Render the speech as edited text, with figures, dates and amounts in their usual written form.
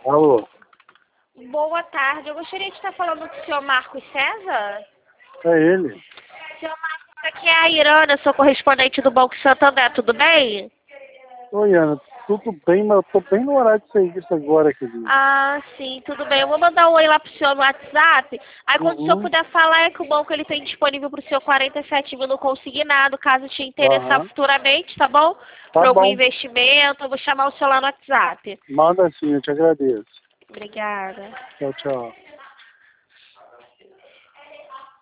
Alô? Boa tarde, eu gostaria de estar falando com o senhor Marcos César. É ele? Senhor Marcos, aqui é a Irana, sou correspondente do Banco Santander, tudo bem? Oi, Ana. Tudo bem, mas eu tô bem no horário de serviço agora, querido. Ah, sim, tudo bem. Eu vou mandar um oi lá pro senhor no WhatsApp. Aí quando o senhor Uhum. puder falar, é que o banco ele tem disponível pro senhor 47 mil no consignado, caso te interessar Aham. futuramente, tá bom? Tá Para algum bom. investimento, eu vou chamar o senhor lá no WhatsApp. Manda sim, eu te agradeço. Obrigada. Tchau, tchau.